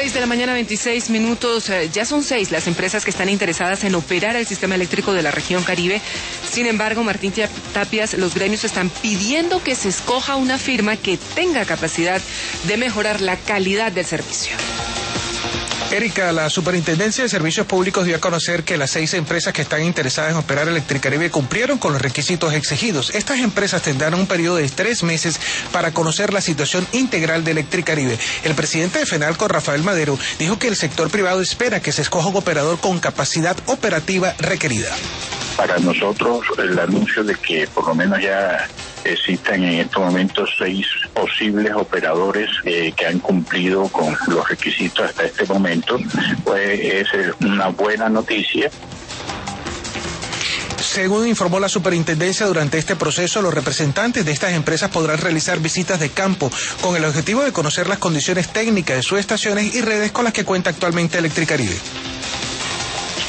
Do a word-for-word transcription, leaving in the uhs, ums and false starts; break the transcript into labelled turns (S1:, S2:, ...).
S1: seis de la mañana, veintiséis minutos. Eh, ya son seis las empresas que están interesadas en operar el sistema eléctrico de la región Caribe. Sin embargo, Martín Tapias, los gremios están pidiendo que se escoja una firma que tenga capacidad de mejorar la calidad del servicio.
S2: Erika, la Superintendencia de Servicios Públicos dio a conocer que las seis empresas que están interesadas en operar Electricaribe cumplieron con los requisitos exigidos. Estas empresas tendrán un periodo de tres meses para conocer la situación integral de Electricaribe. El presidente de FENALCO, Rafael Madero, dijo que el sector privado espera que se escoja un operador con capacidad operativa requerida.
S3: Para nosotros, el anuncio de que por lo menos ya existen en estos momentos seis posibles operadores eh, que han cumplido con los requisitos hasta este momento, pues es una buena noticia.
S2: Según informó la superintendencia, durante este proceso los representantes de estas empresas podrán realizar visitas de campo con el objetivo de conocer las condiciones técnicas de sus estaciones y redes con las que cuenta actualmente Electricaribe.